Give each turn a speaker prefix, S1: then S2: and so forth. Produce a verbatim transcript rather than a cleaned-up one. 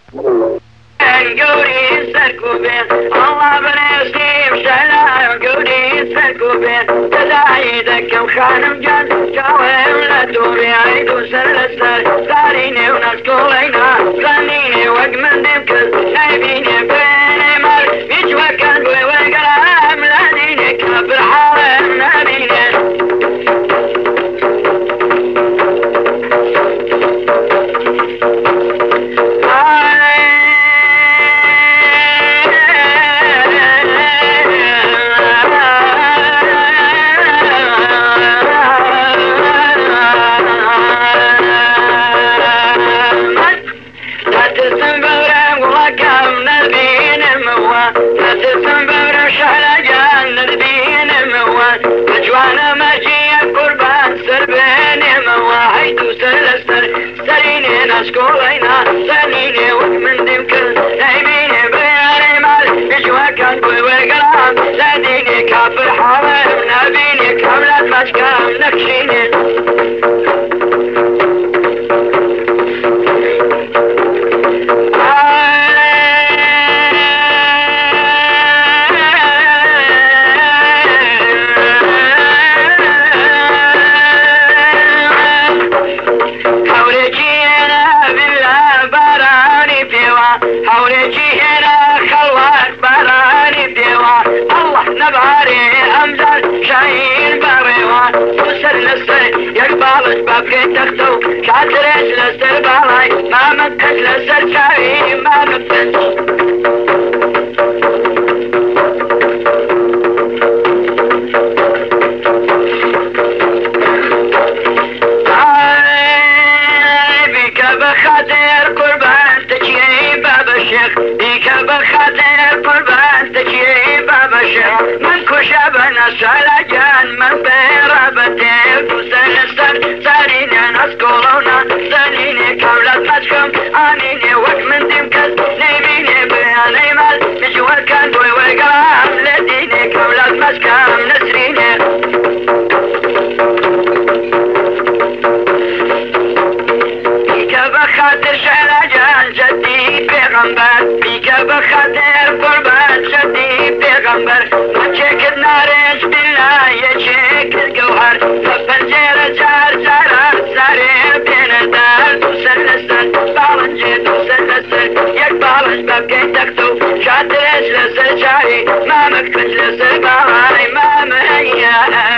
S1: قولي سركوبين الله بنسيم شلال قولي سركوبين تزايدك وخانم جان جاوهم لتوبي عيدو سر لسر داريني ونسكولينا غنيني وقمن دمكز نايبيني بيني مال بيجوكن بوي وقرام لديني كبر حالم نبيني سكولينا سنيني ومن دمكن نايميني بياني مال بجواكن بوي وقرام لديني كافر حوالي نبيني كاملة مشكام نكشيني بابكي تختو شاتريش لسر بالاي ما مكت لسر شاوي ما مكت بيك بخاطر قربان تجي باب الشيخ بيك بخاطر قربان تجي باب الشيخ من كشبنا سلاجان من بيرابتي وسنسر سكولونا سنيني كاملة مشكم آنيني وقت من دمكز نيميني بياني مال بجوال كان بوي وقرام لديني كاملة مشكم نسريني بيك بخاطر شعلاجان جدي بيغمبر بيك بخاطر قربان جدي بيغمبر ما تشيك نارش بالله يشيك الجوهر فبنزير جار جار ساري بين دار تسلسل بالنجي تسلسل يك بالنج ببكي تكتو شاتريش لسر شاري ما مكتش لسر بالاي ما مهيا